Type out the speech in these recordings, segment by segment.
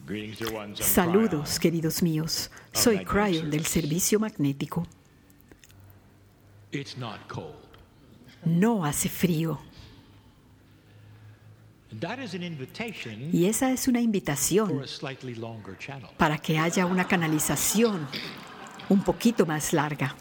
Saludos, queridos míos. Soy Cryon del Servicio Magnético. No hace frío. Y esa es una invitación para que haya una canalización un poquito más larga.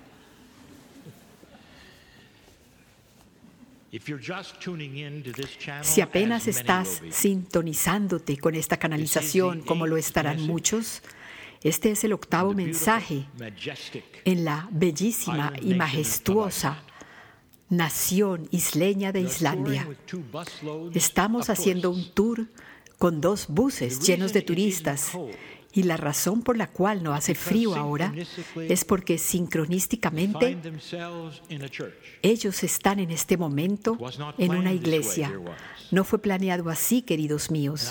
Si apenas estás sintonizándote con esta canalización, como lo estarán muchos, este es el octavo mensaje en la bellísima y majestuosa nación isleña de Islandia. Estamos haciendo un tour con 2 buses llenos de turistas. Y la razón por la cual no hace frío ahora es porque sincronísticamente ellos están en este momento en una iglesia. No fue planeado así, queridos míos.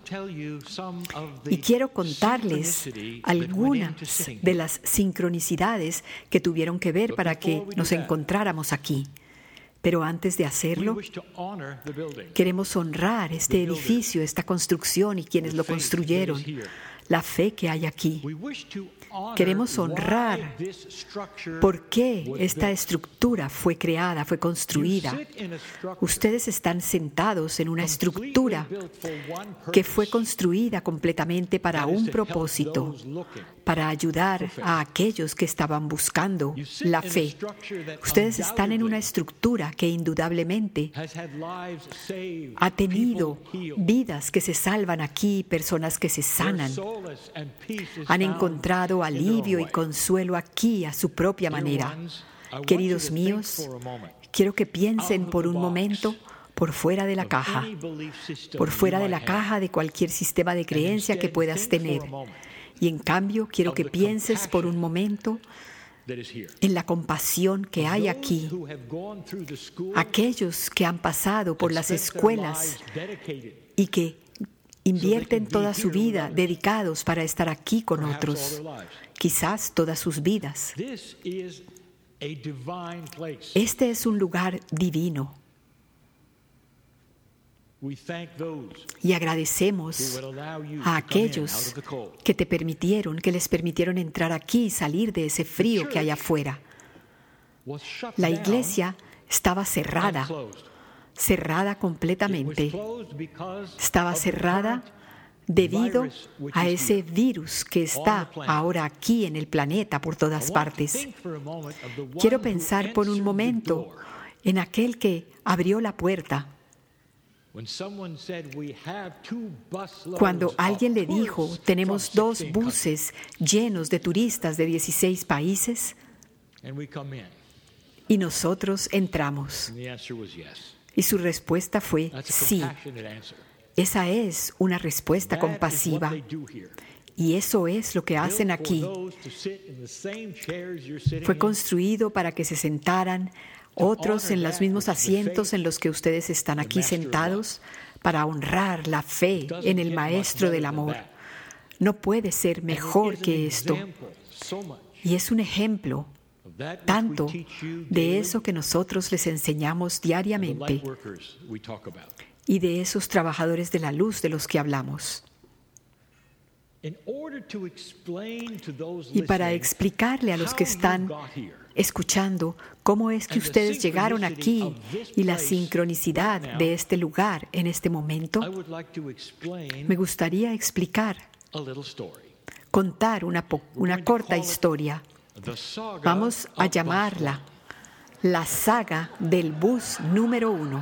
Y quiero contarles algunas de las sincronicidades que tuvieron que ver para que nos encontráramos aquí. Pero antes de hacerlo, queremos honrar este edificio, esta construcción y quienes lo construyeron. La fe que hay aquí. Queremos honrar por qué esta estructura fue creada, fue construida. Ustedes están sentados en una estructura que fue construida completamente para un propósito, para ayudar a aquellos que estaban buscando la fe. Ustedes están en una estructura que indudablemente ha tenido vidas que se salvan aquí, personas que se sanan. Han encontrado alivio y consuelo aquí a su propia manera. Queridos míos, quiero que piensen por un momento por fuera de la caja, por fuera de la caja de cualquier sistema de creencia que puedas tener. Y en cambio, quiero que pienses por un momento en la compasión que hay aquí. Aquellos que han pasado por las escuelas y que invierten toda su vida dedicados para estar aquí con otros, quizás todas sus vidas. Este es un lugar divino. Y agradecemos a aquellos que les permitieron entrar aquí y salir de ese frío que hay afuera. La iglesia estaba cerrada completamente. Estaba cerrada debido a ese virus que está ahora aquí en el planeta por todas partes. Quiero pensar por un momento en aquel que abrió la puerta. Cuando alguien le dijo, tenemos 2 buses llenos de turistas de 16 países, y nosotros entramos. Y su respuesta fue sí. Esa es una respuesta compasiva. Y eso es lo que hacen aquí. Fue construido para que se sentaran otros en los mismos asientos en los que ustedes están aquí sentados, para honrar la fe en el Maestro del Amor. No puede ser mejor que esto. Y es un ejemplo tanto de eso que nosotros les enseñamos diariamente y de esos trabajadores de la luz de los que hablamos. Y para explicarle a los que están escuchando cómo es que ustedes llegaron aquí y la sincronicidad de este lugar en este momento, me gustaría contar una corta historia. Vamos a llamarla la saga del bus número 1.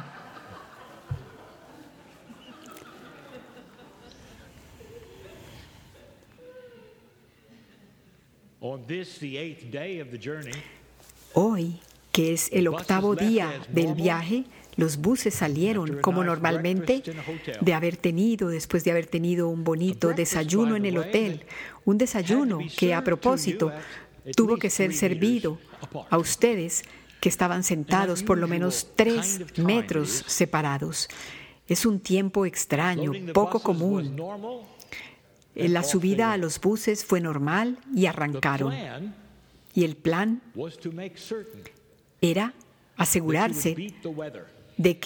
Hoy, que es el 8º día del viaje, los buses salieron como normalmente después de haber tenido un bonito desayuno en el hotel. Un desayuno que, a propósito, tuvo que ser servido a ustedes que estaban sentados por lo menos 3 metros separados. Es un tiempo extraño, poco común. La subida a los buses fue normal y arrancaron. Y el plan era asegurarse de que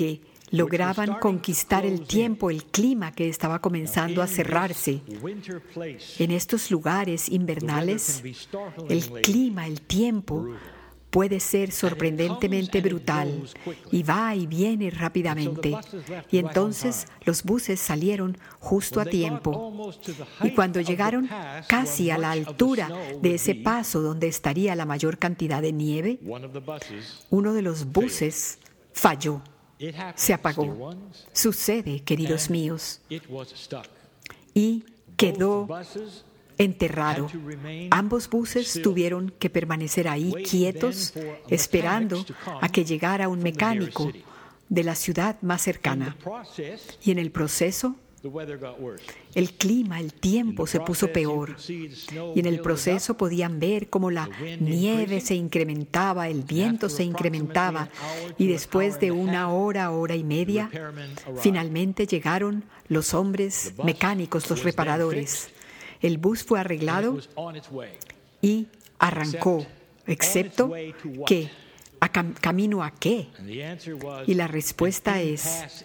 lograban conquistar el tiempo, el clima que estaba comenzando a cerrarse. En estos lugares invernales, el clima, el tiempo, puede ser sorprendentemente brutal y va y viene rápidamente. Y entonces los buses salieron justo a tiempo. Y cuando llegaron casi a la altura de ese paso donde estaría la mayor cantidad de nieve, uno de los buses falló, se apagó. Sucede, queridos míos, y quedó enterrado. Ambos buses tuvieron que permanecer ahí quietos, esperando a que llegara un mecánico de la ciudad más cercana. Y en el proceso, el clima, el tiempo se puso peor. Y en el proceso podían ver cómo la nieve se incrementaba, el viento se incrementaba. Y después de una hora, hora y media, finalmente llegaron los hombres mecánicos, los reparadores. El bus fue arreglado y arrancó, excepto que ¿camino a qué? Y la respuesta es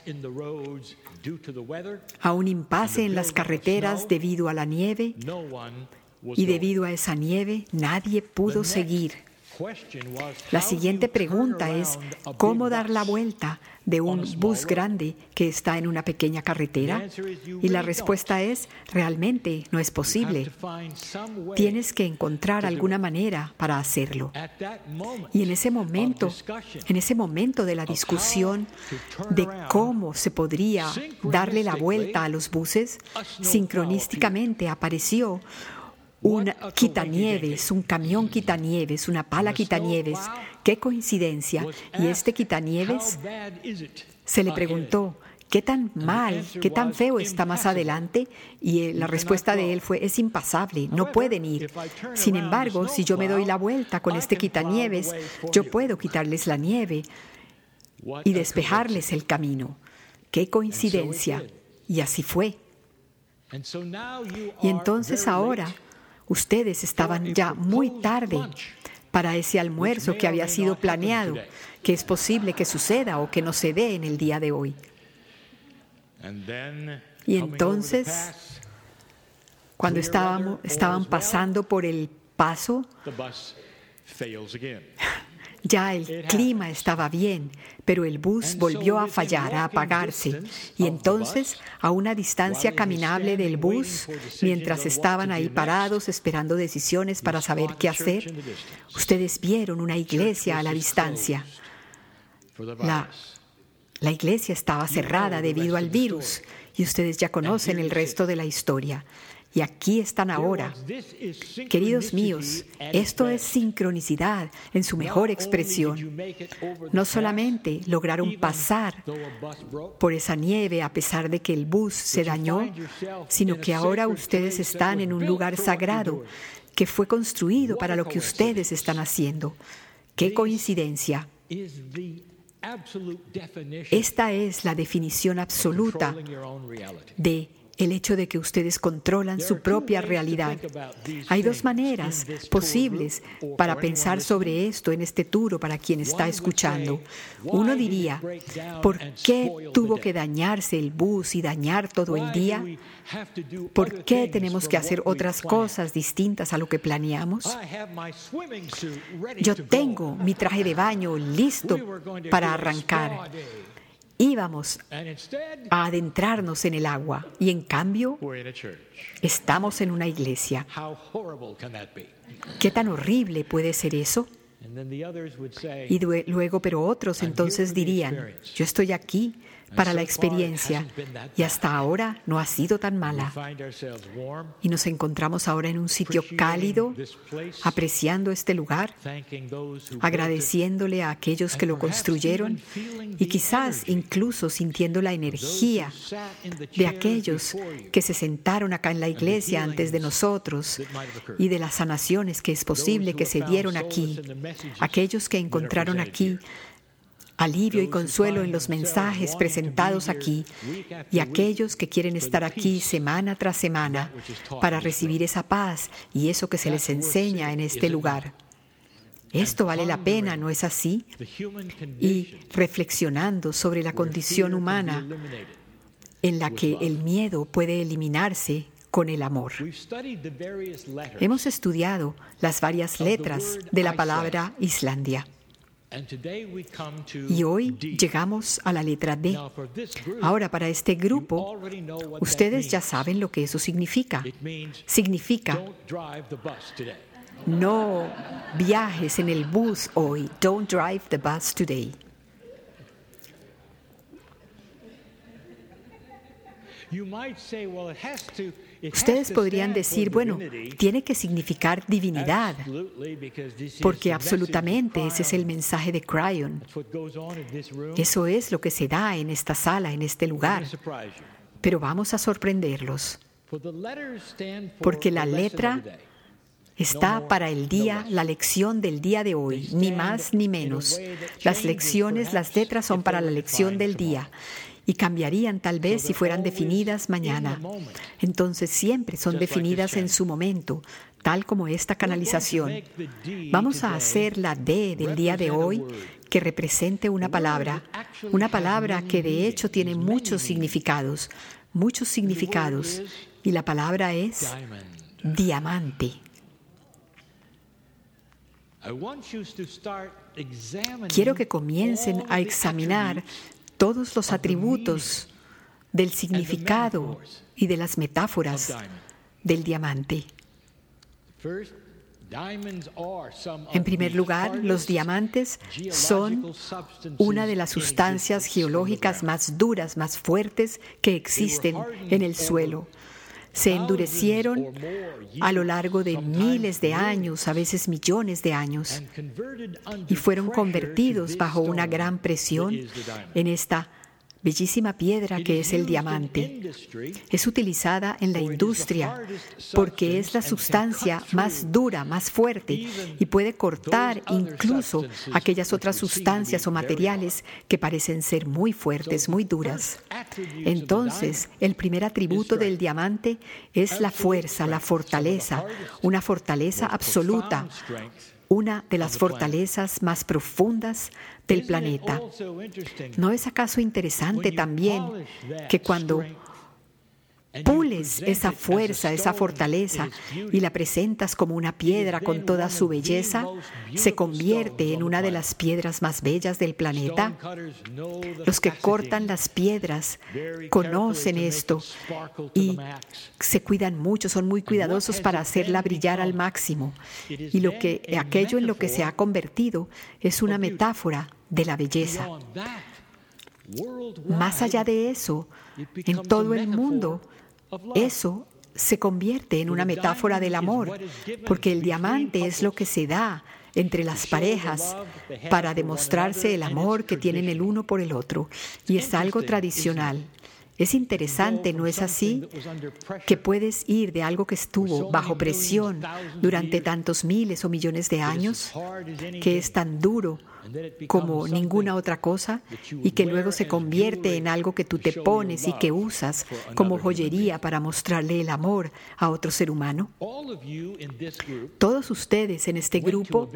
a un impasse en las carreteras debido a la nieve, y debido a esa nieve nadie pudo seguir. La siguiente pregunta es, ¿cómo dar la vuelta de un bus grande que está en una pequeña carretera? Y la respuesta es, realmente no es posible. Tienes que encontrar alguna manera para hacerlo. Y en ese momento de la discusión de cómo se podría darle la vuelta a los buses, sincronísticamente apareció un quitanieves, un camión quitanieves, una pala quitanieves. ¡Qué coincidencia! Y este quitanieves se le preguntó, ¿qué tan mal, qué tan feo está más adelante? Y la respuesta de él fue, es impasable, no pueden ir. Sin embargo, si yo me doy la vuelta con este quitanieves, yo puedo quitarles la nieve y despejarles el camino. ¡Qué coincidencia! Y así fue. Y entonces ahora, ustedes estaban ya muy tarde para ese almuerzo que había sido planeado, que es posible que suceda o que no se dé en el día de hoy. Y entonces, cuando estaban pasando por el paso, ya el clima estaba bien, pero el bus volvió a fallar, a apagarse. Y entonces, a una distancia caminable del bus, mientras estaban ahí parados esperando decisiones para saber qué hacer, ustedes vieron una iglesia a la distancia. La iglesia estaba cerrada debido al virus, y ustedes ya conocen el resto de la historia. Y aquí están ahora. Queridos míos, esto es sincronicidad en su mejor expresión. No solamente lograron pasar por esa nieve a pesar de que el bus se dañó, sino que ahora ustedes están en un lugar sagrado que fue construido para lo que ustedes están haciendo. ¡Qué coincidencia! Esta es la definición absoluta de el hecho de que ustedes controlan su propia realidad. Hay dos maneras posibles para pensar sobre esto en este tour o para quien está escuchando. Uno diría, ¿por qué tuvo que dañarse el bus y dañar todo el día? ¿Por qué tenemos que hacer otras cosas distintas a lo que planeamos? Yo tengo mi traje de baño listo para arrancar. Íbamos a adentrarnos en el agua y en cambio estamos en una iglesia. ¿Qué tan horrible puede ser eso? Y luego, pero otros entonces dirían, yo estoy aquí para la experiencia y hasta ahora no ha sido tan mala. Y nos encontramos ahora en un sitio cálido, apreciando este lugar, agradeciéndole a aquellos que lo construyeron y quizás incluso sintiendo la energía de aquellos que se sentaron acá en la iglesia antes de nosotros y de las sanaciones que es posible que se dieron aquí, aquellos que encontraron aquí alivio y consuelo en los mensajes presentados aquí y aquellos que quieren estar aquí semana tras semana para recibir esa paz y eso que se les enseña en este lugar. Esto vale la pena, ¿no es así? Y reflexionando sobre la condición humana en la que el miedo puede eliminarse con el amor. Hemos estudiado las varias letras de la palabra Islandia. Y hoy llegamos a la letra D. Ahora, para este grupo, ustedes ya saben lo que eso significa. Significa: no viajes en el bus hoy. Don't drive the bus today. Ustedes podrían decir, bueno, tiene que significar divinidad, porque absolutamente ese es el mensaje de Cryon. Eso es lo que se da en esta sala, en este lugar. Pero vamos a sorprenderlos, porque la letra está para el día, la lección del día de hoy, ni más ni menos. Las letras son para la lección del día. Y cambiarían tal vez si fueran definidas mañana. Entonces siempre son definidas en su momento, tal como esta canalización. Vamos a hacer la D del día de hoy que represente una palabra que de hecho tiene muchos significados, y la palabra es diamante. Quiero que comiencen a examinar todos los atributos del significado y de las metáforas del diamante. En primer lugar, los diamantes son una de las sustancias geológicas más duras, más fuertes que existen en el suelo. Se endurecieron a lo largo de miles de años, a veces millones de años, y fueron convertidos bajo una gran presión en esta bellísima piedra que es el diamante. Es utilizada en la industria porque es la sustancia más dura, más fuerte, y puede cortar incluso aquellas otras sustancias o materiales que parecen ser muy fuertes, muy duras. Entonces, el primer atributo del diamante es la fuerza, la fortaleza, una fortaleza absoluta, una de las fortalezas más profundas del planeta. ¿No es acaso interesante también que cuando pules esa fuerza, esa fortaleza, y la presentas como una piedra con toda su belleza, se convierte en una de las piedras más bellas del planeta? Los que cortan las piedras conocen esto y se cuidan mucho, son muy cuidadosos para hacerla brillar al máximo. Y aquello en lo que se ha convertido es una metáfora de la belleza. Más allá de eso, en todo el mundo, eso se convierte en una metáfora del amor, porque el diamante es lo que se da entre las parejas para demostrarse el amor que tienen el uno por el otro, y es algo tradicional. Es interesante, ¿no es así? Que puedes ir de algo que estuvo bajo presión durante tantos miles o millones de años, que es tan duro como ninguna otra cosa, y que luego se convierte en algo que tú te pones y que usas como joyería para mostrarle el amor a otro ser humano. Todos ustedes en este grupo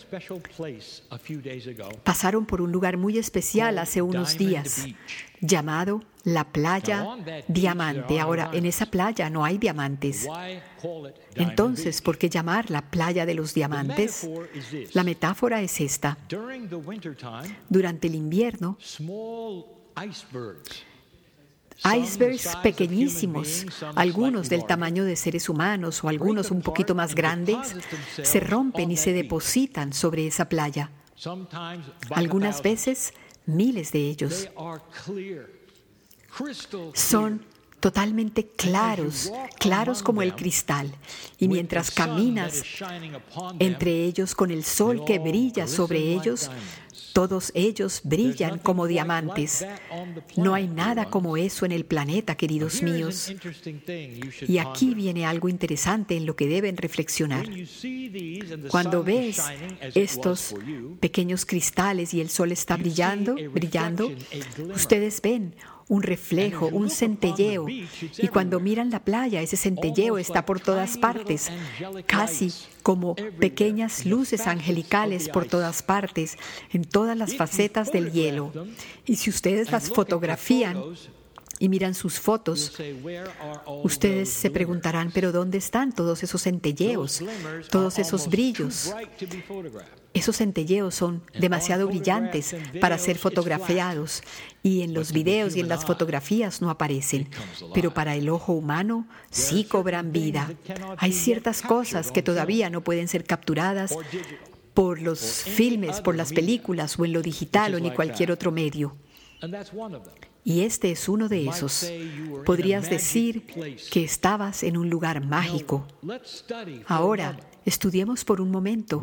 pasaron por un lugar muy especial hace unos días, llamado la Playa Diamante. Ahora, en esa playa no hay diamantes. Entonces, ¿por qué llamarla Playa de los Diamantes? La metáfora es esta. Durante el invierno, icebergs pequeñísimos, algunos del tamaño de seres humanos o algunos un poquito más grandes, se rompen y se depositan sobre esa playa. Algunas veces, miles de ellos. Son totalmente claros, claros como el cristal. Y mientras caminas entre ellos con el sol que brilla sobre ellos, todos ellos brillan como diamantes. No hay nada como eso en el planeta, queridos míos. Y aquí viene algo interesante en lo que deben reflexionar. Cuando ves estos pequeños cristales y el sol está brillando, ustedes ven un reflejo, un centelleo. Y cuando miran la playa, ese centelleo está por todas partes, casi como pequeñas luces angelicales por todas partes, en todas las facetas del hielo. Y si ustedes las fotografían y miran sus fotos, ustedes se preguntarán, ¿pero dónde están todos esos centelleos, todos esos brillos? Esos centelleos son demasiado brillantes para ser fotografiados, y en los videos y en las fotografías no aparecen, pero para el ojo humano sí cobran vida. Hay ciertas cosas que todavía no pueden ser capturadas por los filmes, por las películas o en lo digital o en cualquier otro medio. Y este es uno de esos. Podrías decir que estabas en un lugar mágico. Ahora, estudiemos por un momento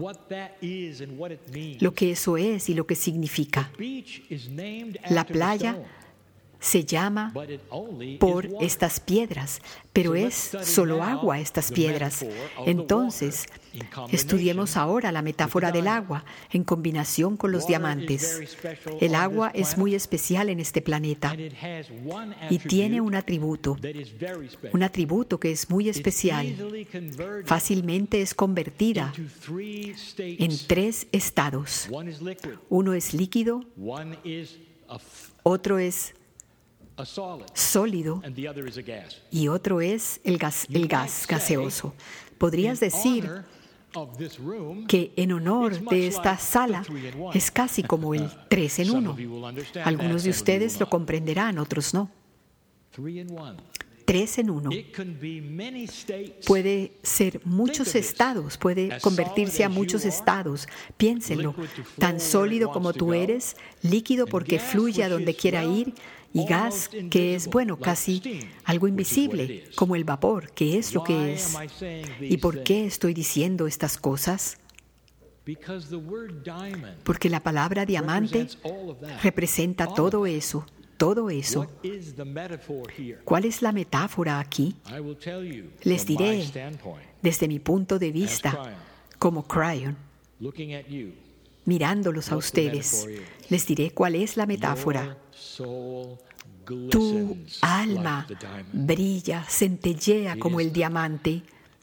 lo que eso es y lo que significa. La playa se llama por estas piedras, pero es solo agua estas piedras. Entonces, estudiemos ahora la metáfora del agua en combinación con los diamantes. El agua es muy especial en este planeta y tiene un atributo que es muy especial. Fácilmente es convertida en 3 estados. Uno es líquido, otro es sólido y otro es el gas gaseoso. Podrías decir que en honor de esta sala es casi como el 3 en 1. Algunos de ustedes lo comprenderán, otros no. 3 en 1. Puede ser muchos estados, puede convertirse a muchos estados. Piénsenlo, tan sólido como tú eres, líquido porque fluye a donde quiera ir, y gas que es, casi algo invisible, como el vapor, que es lo que es. ¿Y por qué estoy diciendo estas cosas? Porque la palabra diamante representa todo eso. Todo eso. ¿Cuál es la metáfora aquí? Les diré, desde mi punto de vista, como Cryon, mirándolos a ustedes, les diré cuál es la metáfora. Tu alma brilla, centellea como el diamante.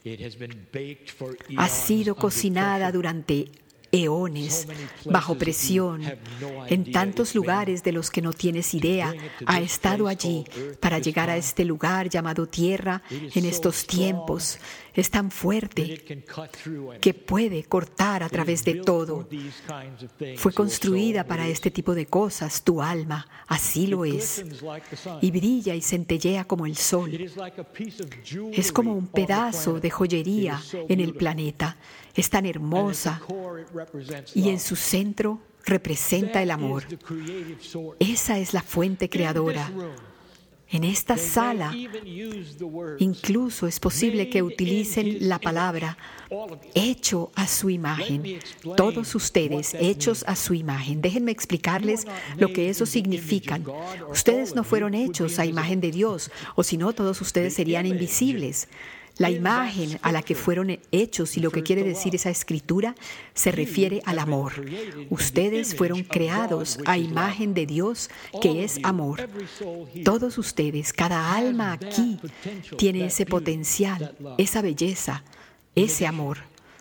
Ha sido cocinada durante eones, bajo presión, en tantos lugares de los que no tienes idea. Ha estado allí para llegar a este lugar llamado tierra en estos tiempos. Es tan fuerte que puede cortar a través de todo. Fue construida para este tipo de cosas, tu alma, así lo es. Y brilla y centellea como el sol. Es como un pedazo de joyería en el planeta. Es tan hermosa y en su centro representa el amor. Esa es la fuente creadora. En esta sala, incluso es posible que utilicen la palabra hecho a su imagen. Todos ustedes hechos a su imagen. Déjenme explicarles lo que eso significa. Ustedes no fueron hechos a imagen de Dios, o si no, todos ustedes serían invisibles. La imagen a la que fueron hechos, y lo que quiere decir esa escritura, se refiere al amor. Ustedes fueron creados a imagen de Dios, que es amor. Todos ustedes, cada alma aquí, tiene ese potencial, esa belleza, ese amor.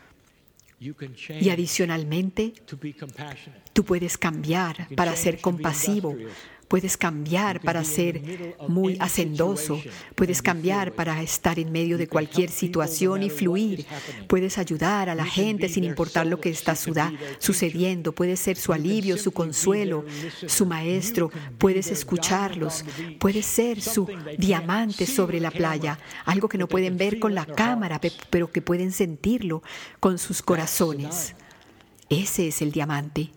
Y adicionalmente, tú puedes cambiar para ser compasivo. Puedes cambiar para ser muy hacendoso. Puedes cambiar para estar en medio de cualquier situación y fluir. Puedes ayudar a la gente sin importar lo que está sucediendo. Puedes ser su alivio, su consuelo, su maestro. Puedes escucharlos. Puedes ser su diamante sobre la playa. Algo que no pueden ver con la cámara, pero que pueden sentirlo con sus corazones. Ese es el diamante.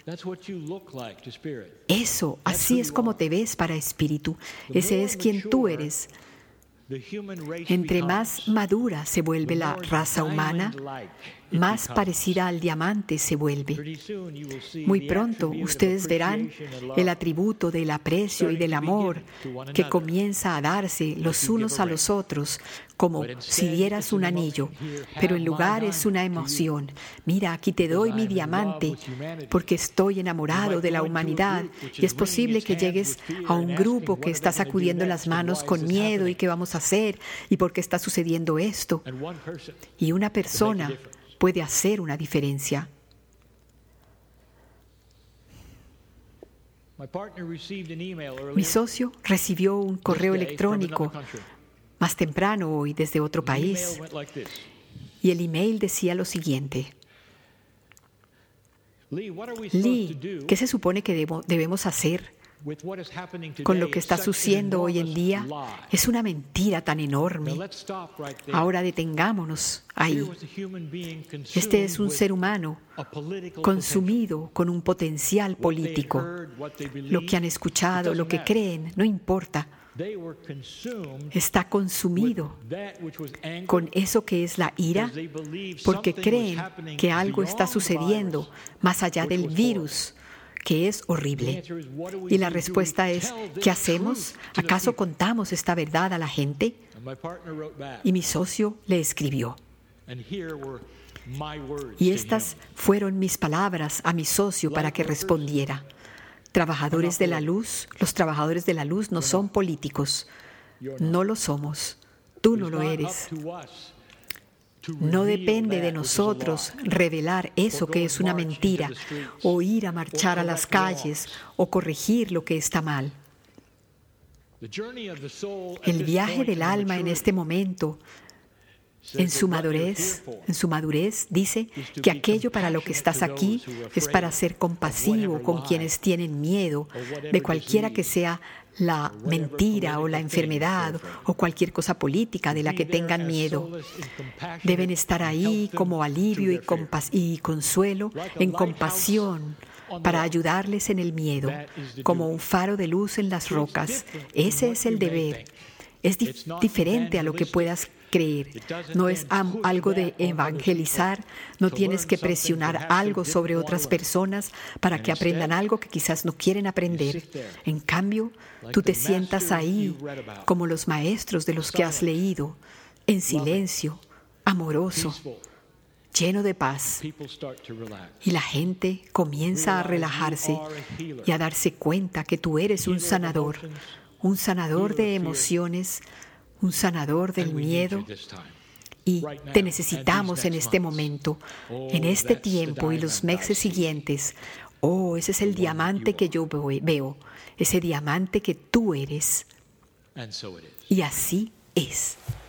Eso, así es como te ves para espíritu. Ese es quien tú eres. Entre más madura se vuelve la raza humana, más parecida al diamante se vuelve. Muy pronto ustedes verán el atributo del aprecio y del amor que comienza a darse los unos a los otros, como si dieras un anillo, pero en lugar es una emoción. Mira, aquí te doy mi diamante porque estoy enamorado de la humanidad, y es posible que llegues a un grupo que está sacudiendo las manos con miedo y qué vamos a hacer y por qué está sucediendo esto. Y una persona puede hacer una diferencia. Mi socio recibió un correo electrónico más temprano hoy desde otro país, y el email decía lo siguiente: Lee, ¿qué se supone que debemos hacer con lo que está sucediendo hoy en día? Es una mentira tan enorme. Ahora detengámonos ahí. Este es un ser humano consumido con un potencial político. Lo que han escuchado, lo que creen, no importa. Está consumido con eso que es la ira, porque creen que algo está sucediendo más allá del virus, que es horrible. Y la respuesta es, ¿qué hacemos? ¿Acaso contamos esta verdad a la gente? Y mi socio le escribió. Y estas fueron mis palabras a mi socio para que respondiera. Trabajadores de la luz, los trabajadores de la luz no son políticos. No lo somos. Tú no lo eres. No depende de nosotros revelar eso que es una mentira, o ir a marchar a las calles, o corregir lo que está mal. El viaje del alma en este momento, en su madurez, dice que aquello para lo que estás aquí es para ser compasivo con quienes tienen miedo de cualquiera que sea la mentira o la enfermedad o cualquier cosa política de la que tengan miedo. Deben estar ahí como alivio y consuelo, en compasión, para ayudarles en el miedo, como un faro de luz en las rocas. Ese es el deber. Es diferente a lo que puedas creer. No es algo de evangelizar. No tienes que presionar algo sobre otras personas para que aprendan algo que quizás no quieren aprender. En cambio, tú te sientas ahí como los maestros de los que has leído, en silencio, amoroso, lleno de paz. Y la gente comienza a relajarse y a darse cuenta que tú eres un sanador de emociones, un sanador del miedo, y te necesitamos en este momento, en este tiempo y los meses siguientes. Oh, ese es el diamante que yo veo, ese diamante que tú eres. Y así es.